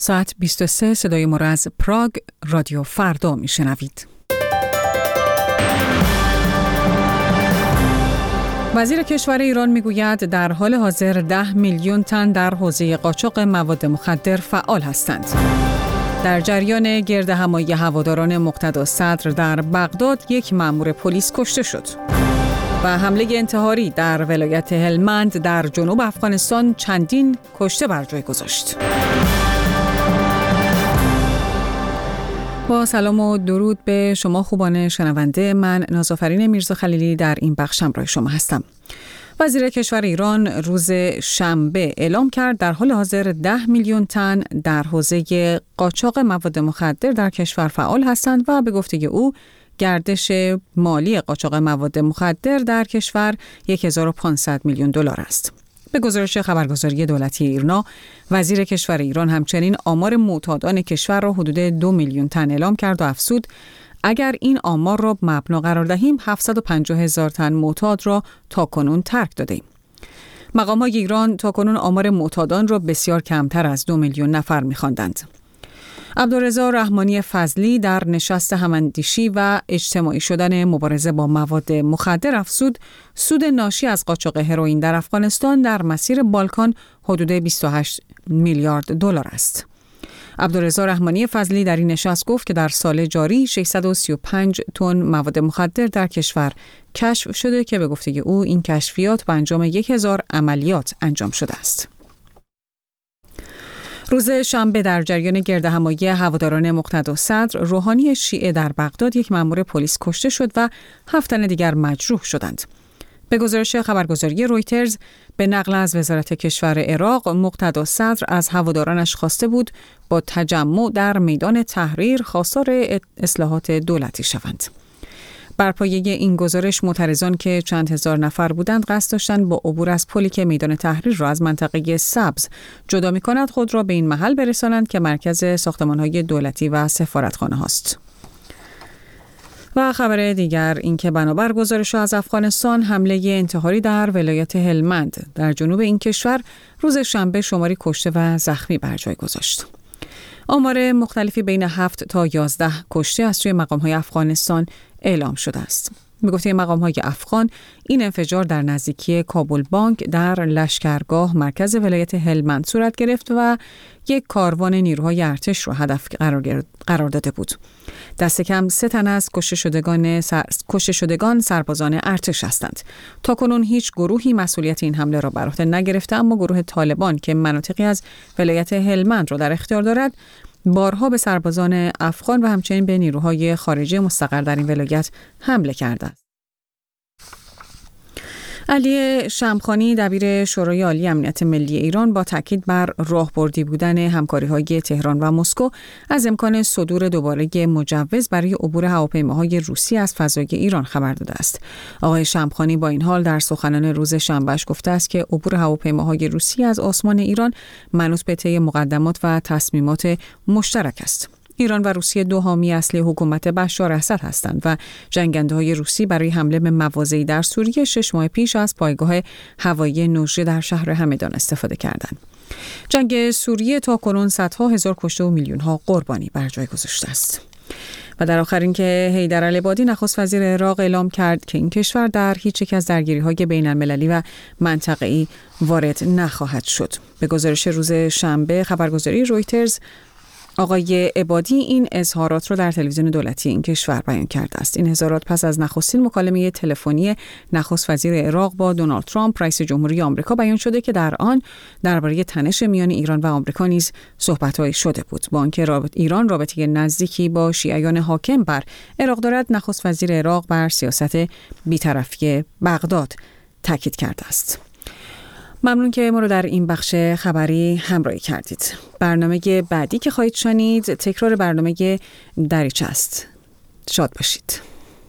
ساعت 23 صدای ما را از پراگ رادیو فردا میشنوید. وزیر کشور ایران میگوید در حال حاضر 10 میلیون تن در حوزه قاچاق مواد مخدر فعال هستند. در جریان گردهمایی هواداران مقتدا صدر در بغداد یک مأمور پلیس کشته شد. و حمله انتحاری در ولایت هلمند در جنوب افغانستان چندین کشته بر جای گذاشت. با سلام و درود به شما خوبان شنونده، من نازآفرین میرزا خلیلی در این بخش همراه شما هستم. وزیر کشور ایران روز شنبه اعلام کرد در حال حاضر 10 میلیون تن در حوزه قاچاق مواد مخدر در کشور فعال هستند و به گفته او گردش مالی قاچاق مواد مخدر در کشور 1500 میلیون دلار است. به گزارش خبرگزاری دولتی ایرنا، وزیر کشور ایران همچنین آمار معتادان کشور را حدود 2 میلیون تن اعلام کرد و افزود اگر این آمار را مبنا قرار دهیم 750,000 تن معتاد را تاکنون ترک دادیم. مقام‌های ایران تاکنون آمار معتادان را بسیار کمتر از 2 میلیون نفر می‌خواندند. عبدالرضا رحمانی فضلی در نشست هماندیشی و اجتماعی شدن مبارزه با مواد مخدر افزود سود ناشی از قاچاق هروئین در افغانستان در مسیر بالکان حدود 28 میلیارد دلار است. عبدالرضا رحمانی فضلی در این نشست گفت که در سال جاری 635 تن مواد مخدر در کشور کشف شده که به گفته او این کشفیات به انجام 1000 عملیات انجام شده است. روز شنبه در جریان گردهمایی هواداران مقتدا صدر روحانی شیعه در بغداد یک مأمور پلیس کشته شد و 7 تن دیگر مجروح شدند. به گزارش خبرگزاری رویترز به نقل از وزارت کشور عراق، مقتدا صدر از هوادارانش خواسته بود با تجمع در میدان تحریر خواستار اصلاحات دولتی شوند. بر پایه این گزارش معترضان که چند هزار نفر بودند قصد داشتند با عبور از پلی که میدان تحریر را از منطقه سبز جدا می‌کند خود را به این محل برسانند که مرکز ساختمان‌های دولتی و سفارتخانه هاست. و خبر دیگر این که بنابر گزارش از افغانستان حمله انتحاری در ولایت هلمند در جنوب این کشور روز شنبه شماری کشته و زخمی بر جای گذاشت. آمار مختلفی بین 7 تا 11 کشته از سوی مقام‌های افغانستان اعلام شده است. به گفته مقام‌های افغان این انفجار در نزدیکی کابل بانک در لشکرگاه مرکز ولایت هلمند صورت گرفت و یک کاروان نیروهای ارتش را هدف قرار داده بود. دست کم 3 تن از کشته شدگان سربازان ارتش هستند. تاکنون هیچ گروهی مسئولیت این حمله را بر عهده نگرفته، اما گروه طالبان که مناطقی از ولایت هلمند را در اختیار دارد بارها به سربازان افغان و همچنین به نیروهای خارجی مستقر در این ولایت حمله کرده است. علی شمخانی دبیر شورای عالی امنیت ملی ایران با تاکید بر راهبردی بودن همکاری‌های تهران و مسکو از امکان صدور دوباره مجوز برای عبور هواپیماهای روسی از فضای ایران خبر داده است. آقای شمخانی با این حال در سخنان روز شنبهش گفته است که عبور هواپیماهای روسی از آسمان ایران منوط به طی مقدمات و تصمیمات مشترک است. ایران و روسیه دو حامی اصلی حکومت بشار اسد هستند و جنگنده‌های روسی برای حمله به مواضعی در سوریه 6 ماه پیش از پایگاه هوایی نوژه در شهر همدان استفاده کردند. جنگ سوریه تاکنون صدها هزار کشته و میلیون‌ها قربانی بر جای گذاشته است. و در آخر اینکه حیدر العبادی نخست وزیر عراق اعلام کرد که این کشور در هیچ یک از درگیری‌های بین‌المللی و منطقه‌ای وارد نخواهد شد. به گزارش روز شنبه خبرگزاری رویترز آقای عبادی این اظهارات را در تلویزیون دولتی این کشور بیان کرده است. این اظهارات پس از نخستین مکالمه تلفنی نخست وزیر عراق با دونالد ترامپ رئیس جمهوری آمریکا بیان شده که در آن درباره تنش میان ایران و آمریکا نیز صحبت‌هایی شده بود. با آنکه ایران رابطه نزدیکی با شیعیان حاکم بر عراق دارد، نخست وزیر عراق بر سیاست بی‌طرفی بغداد تاکید کرده است. ممنون که ما رو در این بخش خبری همراهی کردید. برنامه بعدی که خواهید شنید تکرار برنامه دریچه است. شاد باشید.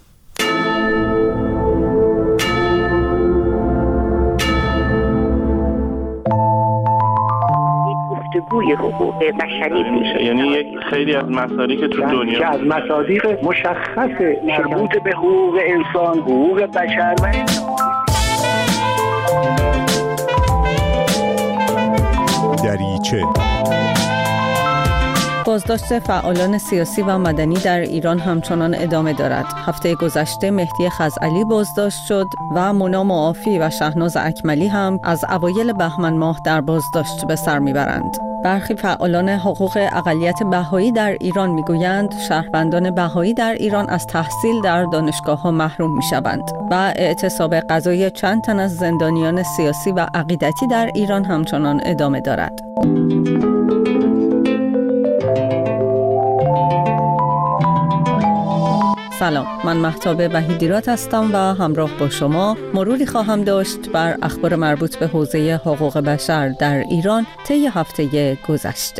گفتگوی حقوق بشری میشه، یعنی یک خیلی از مصادیق که تو دنیا که از مصادیق مشخص مربوط به حقوق انسان، حقوق بشر و دریچه بازداشت فعالان سیاسی و مدنی در ایران همچنان ادامه دارد. هفته گذشته مهدی خزعلی بازداشت شد و مونا معافی و شهناز اکملی هم از اوایل بهمن ماه در بازداشت به سر میبرند. برخی فعالان حقوق اقلیت بهایی در ایران میگویند شهروندان بهایی در ایران از تحصیل در دانشگاه‌ها محروم میشوند و اعتصاب قضایی چند تن از زندانیان سیاسی و عقیدتی در ایران همچنان ادامه دارد. سلام، من مهتاب وحیدیرات هستم و همراه با شما مروری خواهم داشت بر اخبار مربوط به حوزه حقوق بشر در ایران طی هفته گذشته.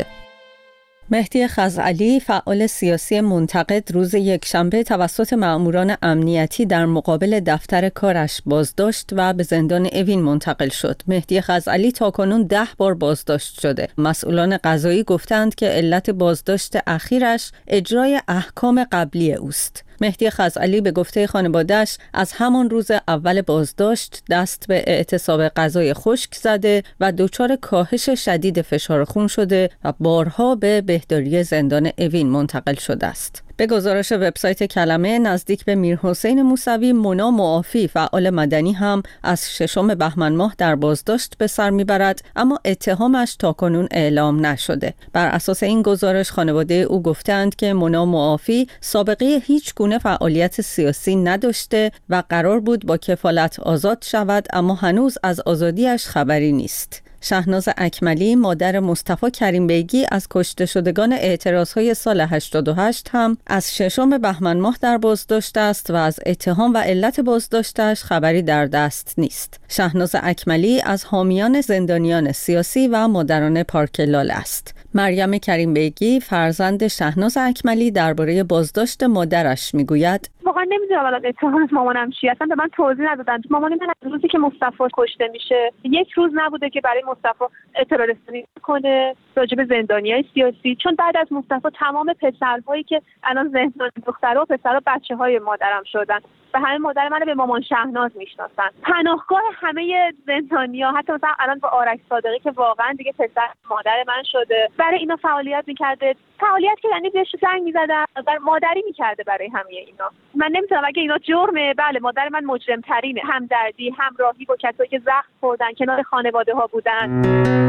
مهدی خزعلی فعال سیاسی منتقد روز یکشنبه توسط مأموران امنیتی در مقابل دفتر کارش بازداشت و به زندان اوین منتقل شد. مهدی خزعلی تاکنون 10 بار بازداشت شده. مسئولان قضایی گفتند که علت بازداشت اخیرش اجرای احکام قبلی اوست. مهدی خزعلی به گفته خانواده‌اش از همان روز اول بازداشت دست به اعتصاب غذای خشک زده و دچار کاهش شدید فشار خون شده و بارها به بهداری زندان اوین منتقل شده است. به گزارش وبسایت کلمه، نزدیک به میرحسین موسوی، مونا معافی فعال مدنی هم از 6 بهمن ماه در بازداشت به سر میبرد، اما اتهامش تاکنون اعلام نشده. بر اساس این گزارش خانواده او گفتند که مونا معافی سابقه هیچ گونه فعالیت سیاسی نداشته و قرار بود با کفالت آزاد شود، اما هنوز از آزادیش خبری نیست. شهناز اکملی مادر مصطفی کریم بیگی از کشته شدگان اعتراضهای سال 88 هم از 6 بهمن ماه در بازداشت است و از اتهام و علت بازداشتش خبری در دست نیست. شهناز اکملی از حامیان زندانیان سیاسی و مادران پارک لاله است. مریم کریم بیگی فرزند شهناز اکملی درباره بازداشت مادرش میگوید: واقعا نمیدونم الان اتهام مامانم چیه، اصلا به من توضیح ندادن. مامان من از روزی که مصطفی کشته میشه یک روز نبوده که برای مصطفی اطلاع رسانی کنه راجع به زندانیای سیاسی، چون بعد از مصطفی تمام پسرهایی که الان زندان، دخترها و پسرها بچه‌های مادرم شدن و همه مادر منو به مامان شهناز میشناسن. پناهگاه همه زندانیا، حتی مثلا الان با آرش صادقی که واقعا دیگه پسر مادر من شده، برای اینا فعالیت میکرده. فعالیت که یعنی بهش زنگ میزدن و مادری میکرده برای همه اینا. من نمیتونم، اگه اینا جرمه، بله مادر من مجرم ترینه. همدردی، همراهی با کسایی که زخم خوردن، کنار خانواده ها بودن.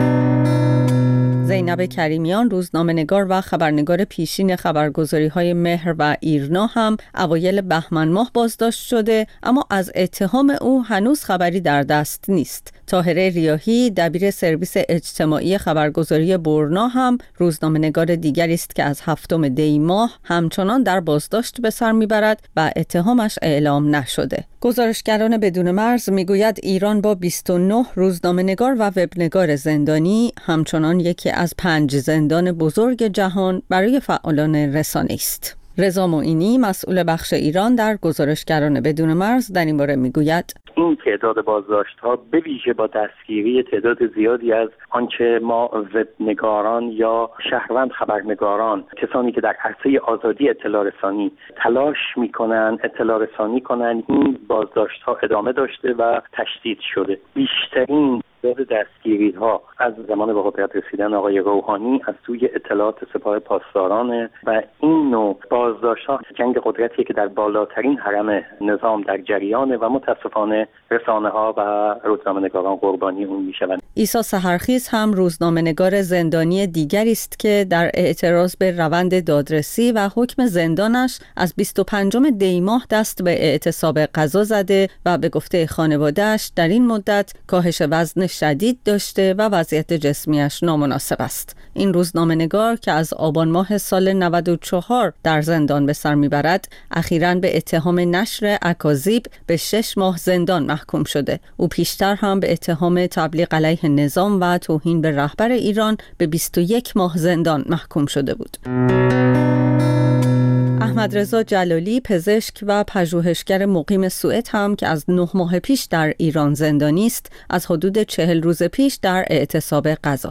زینب کریمیان، روزنامه‌نگار و خبرنگار پیشین خبرگزاری‌های مهر و ایرنا هم اوایل بهمن ماه بازداشت شده، اما از اتهام او هنوز خبری در دست نیست. طاهره ریاحی، دبیر سرویس اجتماعی خبرگزاری برنا هم روزنامه‌نگار دیگری است که از 7 دی ماه همچنان در بازداشت به سر میبرد و اتهامش اعلام نشده. گزارشگران بدون مرز میگوید ایران با 29 روزنامه‌نگار و وبنگار زندانی همچنان یکی از 5 زندان بزرگ جهان برای فعالان رسانه است. رضا معینی، مسئول بخش ایران در گزارشگران بدون مرز، در این باره میگوید: این تعداد بازداشت‌ها به ویژه با دستگیری تعداد زیادی از آنچه ما وبنگاران یا شهروند خبرنگاران، کسانی که در عرصه آزادی اطلاع رسانی تلاش می‌کنند اطلاع رسانی کنند، این بازداشت‌ها ادامه داشته و تشدید شده. بیشترین تعداد دستگیری‌ها از زمان به قدرت رسیدن آقای روحانی از سوی اطلاعات سپاه پاسداران و این نوع بازداشت‌ها جنگ قدرتیه که در بالاترین هرم نظام در جریانه و متاسفانه رسانه‌ها و روزنامه‌نگاران قربانی اون میشوند. عیسی سحرخیز هم روزنامه‌نگار زندانی دیگری است که در اعتراض به روند دادرسی و حکم زندانش از 25 دی ماه دست به اعتصاب قضا زده و به گفته خانواده‌اش در این مدت کاهش وزن شدید داشته و وضعیت جسمیش نامناسب است. این روزنامه‌نگار که از آبان ماه سال 94 در زندان به سر میبرد، اخیراً به اتهام نشر اکاذیب به 6 ماه زندان محکوم شده. او پیشتر هم به اتهام تبلیغ علیه نظام و توهین به رهبر ایران به 21 ماه زندان محکوم شده بود. احمد رضا جلالی، پزشک و پژوهشگر مقیم سوئد هم که از 9 ماه پیش در ایران زندانی است، از حدود 40 روز پیش در اعتصاب قضاست.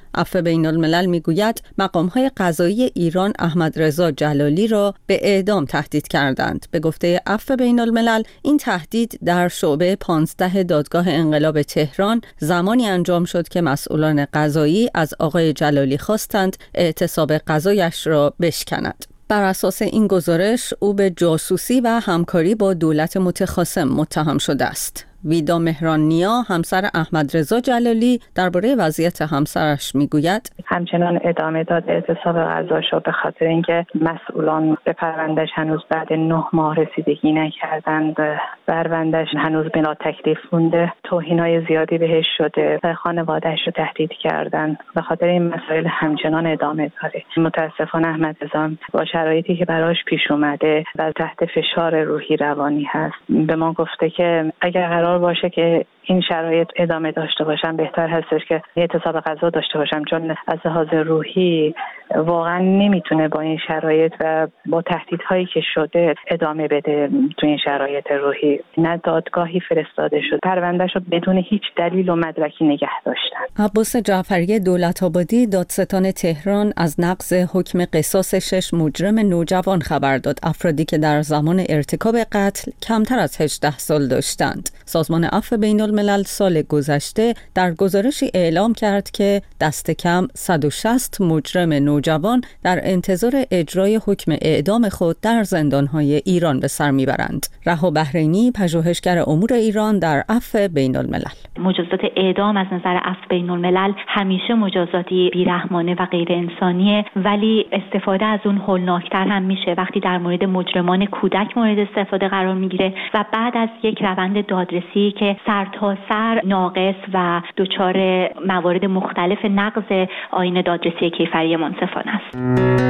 عفو بین الملل میگوید مقام‌های قضایی ایران احمد رضا جلالی را به اعدام تهدید کردند. به گفته عفو بین الملل این تهدید در شعبه 15 دادگاه انقلاب تهران زمانی انجام شد که مسئولان قضایی از آقای جلالی خواستند اعتصاب قضایش را بشکند. بر اساس این گزارش او به جاسوسی و همکاری با دولت متخاصم متهم شده است. ویدا مهران‌نیا همسر احمد رضا جلالی درباره وضعیت همسرش میگوید همچنان ادامه داد اعتصاب قضاشو به خاطر اینکه مسئولان به پروندهش هنوز بعد 9 ماه رسیدگی نکردند. پروندهش هنوز بلا تکلیف مونده، توهین‌های زیادی بهش شده و خانواده‌اش رو تهدید کردند. به خاطر این مسائل همچنان ادامه داره. متاسفانه احمد رضا با شرایطی که براش پیش اومده و تحت فشار روحی روانی هست به ما گفته که اگر قرار باشه که این شرایط ادامه داشته باشم بهتر هستش که اعتصاب قضا داشته باشم، چون از لحاظ روحی واقعا نمیتونه با این شرایط و با تهدیدهایی که شده ادامه بده. تو این شرایط روحی نه دادگاهی فرستاده شد، پروندهشو بدون هیچ دلیل و مدرکی نگه داشتن. عباس جعفری دولت‌آبادی دادستان تهران از نقض حکم قصاص 6 مجرم نوجوان خبر داد، افرادی که در زمان ارتکاب قتل کمتر از 18 سال داشتند. سازمان عفو بین الملل سال گذشته در گزارشی اعلام کرد که دست کم 160 مجرم نوجوان در انتظار اجرای حکم اعدام خود در زندان‌های ایران به سر میبرند. رها بحرینی، پژوهشگر امور ایران در عفو بین الملل: مجازات اعدام از نظر عفو بین الملل همیشه مجازاتی بیرحمانه و غیر انسانیه، ولی استفاده از اون هولناکتر هم میشه وقتی در مورد مجرمان کودک مورد استفاده قرار میگیره و بعد از یک روند دادرسی که سر تا سر ناقص و دچار موارد مختلف نقض آیین دادرسی کیفری منصفانه است.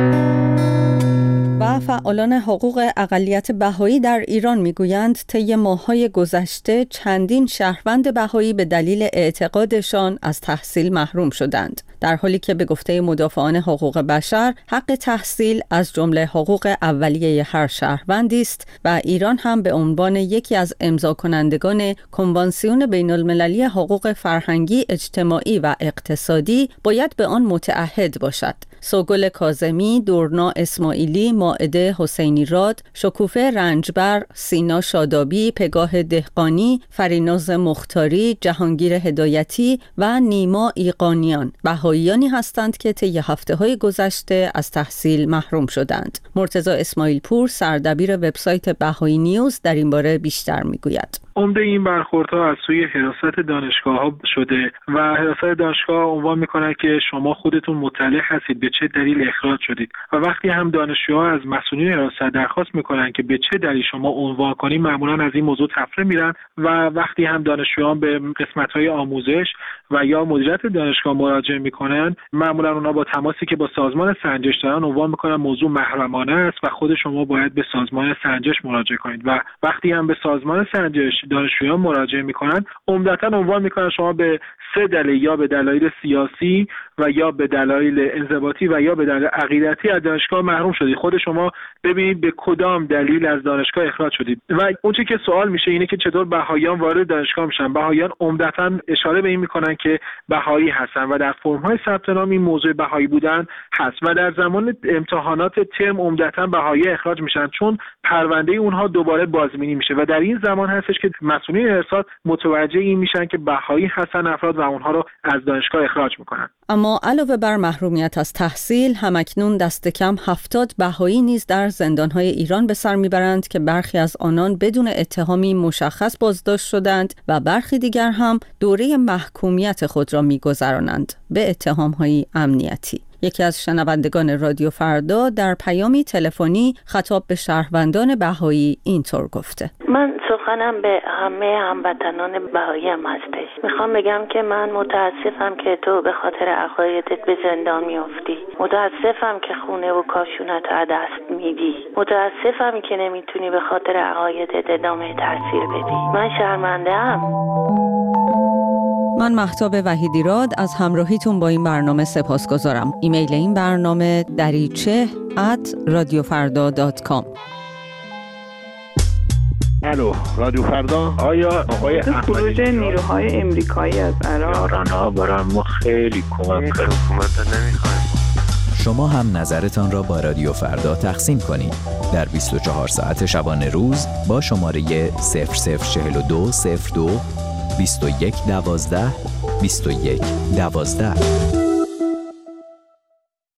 و فعالان حقوق اقلیت بهایی در ایران میگویند طی ماه‌های گذشته چندین شهروند بهایی به دلیل اعتقادشان از تحصیل محروم شدند، در حالی که به گفته مدافعان حقوق بشر حق تحصیل از جمله حقوق اولیه هر شهروندی است و ایران هم به عنوان یکی از امضا کنندگان کنوانسیون بین المللی حقوق فرهنگی، اجتماعی و اقتصادی باید به آن متعهد باشد. سوگل کاظمی، دورنا اسماعیلی، مائده حسینی راد، شکوفه رنجبر، سینا شادابی، پگاه دهقانی، فریناز مختاری، جهانگیر هدایتی و نیما ایقانیان بهاییانی هستند که طی هفته‌های گذشته از تحصیل محروم شدند. مرتضی اسماعیل پور، سردبیر وبسایت بهایی نیوز، در این باره بیشتر میگوید. عمده این برخوردها از سوی حراست دانشگاه‌ها شده و حراست دانشگاه عنوان می‌کنه که شما خودتون مطلع هستید به چه دلیل اخراج شدید و وقتی هم دانشجوها از مسئولین حراست درخواست می‌کنن که به چه دلیل شما عنوان کنید، معمولاً از این موضوع تفره میرن و وقتی هم دانشجویان به قسمت‌های آموزش و یا مدیریت دانشگاه مراجعه می‌کنن، معمولاً اونا با تماسی که با سازمان سنجش دارن عنوان می‌کنن موضوع محرمانه است و خود شما باید به سازمان سنجش مراجعه کنید و وقتی هم به سازمان سنجش دانشجویان مراجعه میکنن عمدتاً عنوان میکنن شما به 3 دلیل، یا به دلایل سیاسی و یا به دلایل انضباطی و یا به دلایل عقیدتی از دانشگاه محروم شدید. خود شما ببینید به کدام دلیل از دانشگاه اخراج شدید. و اون چیزی که سوال میشه اینه که چطور بهاییان وارد دانشگاه میشن. بهاییان عمدتاً اشاره به این میکنن که بهایی هستن و در فرم‌های ثبت نام این موضوع بهایی بودن هست و در زمان امتحانات ترم عمدتاً بهایی اخراج میشن چون پرونده اونها دوباره بازبینی میشه و در این زمان هستش که مسئولین ارشاد متوجه این میشن که بهایی هستن افراد و اونها رو از دانشگاه اخراج میکنن. اما علاوه بر محرومیت از تحصیل، همکنون دست کم 70 بهایی نیز در زندانهای ایران به سر میبرند که برخی از آنان بدون اتهامی مشخص بازداشت شدند و برخی دیگر هم دوره محکومیت خود را میگذرانند به اتهامهای امنیتی. یکی از شنوندگان رادیو فردا در پیامی تلفنی خطاب به شهروندان بهایی اینطور گفته: من سخنم به همه هموطنان بهایی هم هستش. میخوام بگم که من متاسفم که تو به خاطر عقایدت به زندان میافتی. متاسفم که خونه و کاشونت رو از دست میدی. متاسفم که نمیتونی به خاطر عقایدت ادامه تحصیل بدی. من شرمنده‌ام. من مهتاب وحیدیراد از همراهیتون با این برنامه سپاسگزارم. ایمیل این برنامه dariche@radiofarda.com. الو رادیو فردا. آیا آقای خروج نیروهای امریکایی از عراق رانا برای ما خیلی کمک کرد. حکومت نمیخوایم. شما هم نظرتان را با رادیو فردا تقسیم کنید در 24 ساعت شبانه روز با شماره 0042 02 21 12 21 12.